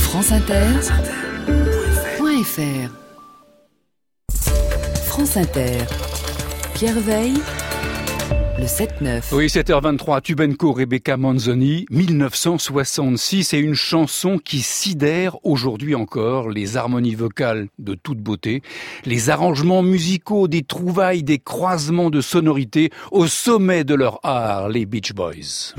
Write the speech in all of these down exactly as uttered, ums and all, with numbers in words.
France Inter point F R. France Inter. Pierre Veille, le sept neuf. Oui, sept heures vingt-trois, Tubenco, Rebecca Manzoni, dix-neuf cent soixante-six, et une chanson qui sidère aujourd'hui encore, les harmonies vocales de toute beauté, les arrangements musicaux, des trouvailles, des croisements de sonorités au sommet de leur art, les Beach Boys.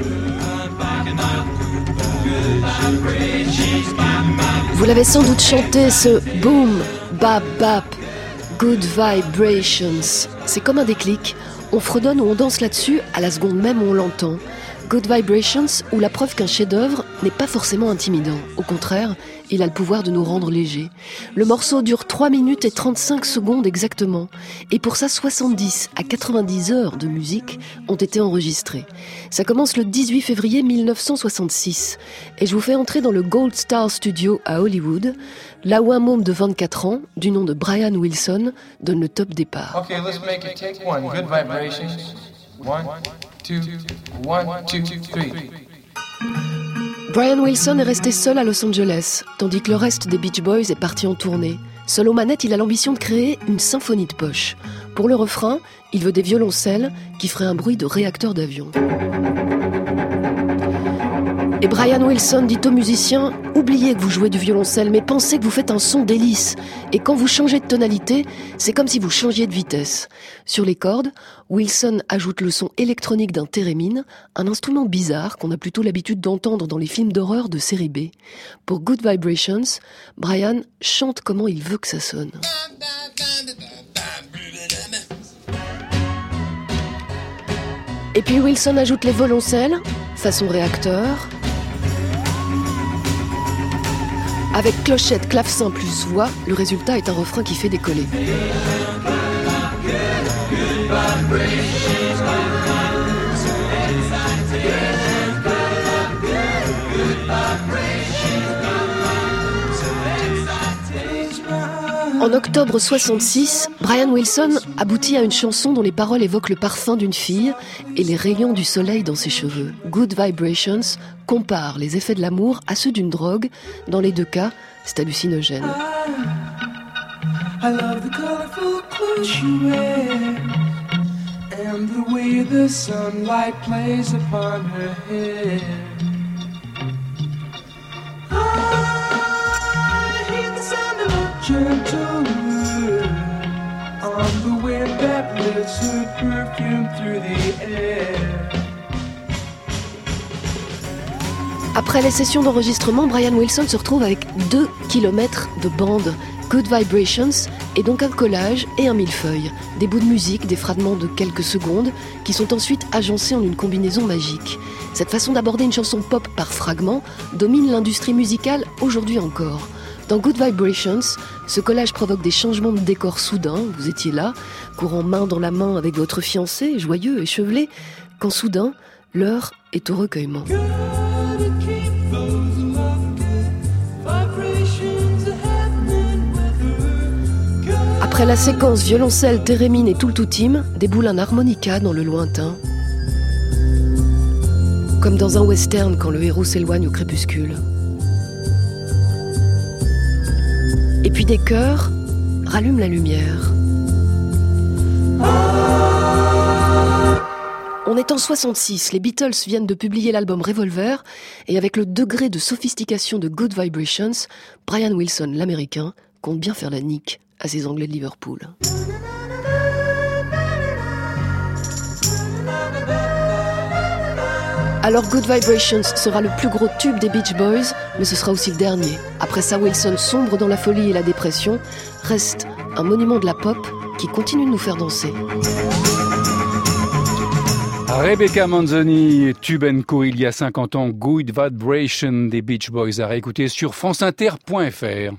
Vous l'avez sans doute chanté, ce boom, bap, bap, good vibrations. C'est comme un déclic. On fredonne ou on danse là-dessus, à la seconde même où on l'entend. Good Vibrations, ou la preuve qu'un chef-d'œuvre n'est pas forcément intimidant. Au contraire, il a le pouvoir de nous rendre légers. Le morceau dure trois minutes et trente-cinq secondes exactement. Et pour ça, soixante-dix à quatre-vingt-dix heures de musique ont été enregistrées. Ça commence le dix-huit février mille neuf cent soixante-six. Et je vous fais entrer dans le Gold Star Studio à Hollywood, là où un môme de vingt-quatre ans, du nom de Brian Wilson, donne le top départ. Okay, let's make it take one. Good vibrations. One, two, one, two, three. Brian Wilson est resté seul à Los Angeles, tandis que le reste des Beach Boys est parti en tournée. Seul aux manettes, il a l'ambition de créer une symphonie de poche. Pour le refrain, il veut des violoncelles qui feraient un bruit de réacteur d'avion. Et Brian Wilson dit aux musiciens « Oubliez que vous jouez du violoncelle, mais pensez que vous faites un son d'hélice. Et quand vous changez de tonalité, c'est comme si vous changiez de vitesse. » Sur les cordes, Wilson ajoute le son électronique d'un thérémine, un instrument bizarre qu'on a plutôt l'habitude d'entendre dans les films d'horreur de série B. Pour Good Vibrations, Brian chante comment il veut que ça sonne. Et puis Wilson ajoute les violoncelles, façon réacteur, avec clochette, clavecin plus voix, le résultat est un refrain qui fait décoller. En octobre soixante-six, Brian Wilson aboutit à une chanson dont les paroles évoquent le parfum d'une fille et les rayons du soleil dans ses cheveux. Good Vibrations compare les effets de l'amour à ceux d'une drogue. Dans les deux cas, c'est hallucinogène. I love the colorful clothes you wear and the way the sunlight plays upon her hair. Gentle word on the wind that lifts her perfume through the air. Après les sessions d'enregistrement, Brian Wilson se retrouve avec deux kilomètres de bande. Good Vibrations est donc un collage et un millefeuille. Des bouts de musique, des fragments de quelques secondes qui sont ensuite agencés en une combinaison magique. Cette façon d'aborder une chanson pop par fragments domine l'industrie musicale aujourd'hui encore. Dans Good Vibrations, ce collage provoque des changements de décor soudains. Vous étiez là, courant main dans la main avec votre fiancé, joyeux, échevelé, quand soudain, l'heure est au recueillement. Après la séquence violoncelle, thérémine et tout le tout-team, déboule un harmonica dans le lointain. Comme dans un western quand le héros s'éloigne au crépuscule. Et puis des chœurs rallument la lumière. On est en soixante-six, les Beatles viennent de publier l'album Revolver, et avec le degré de sophistication de Good Vibrations, Brian Wilson, l'américain, compte bien faire la nique à ses Anglais de Liverpool. Alors Good Vibrations sera le plus gros tube des Beach Boys, mais ce sera aussi le dernier. Après ça, Wilson sombre dans la folie et la dépression, reste un monument de la pop qui continue de nous faire danser. Rebecca Manzoni, Tubenco, il y a cinquante ans, Good Vibration des Beach Boys, à réécouter sur France Inter point F R.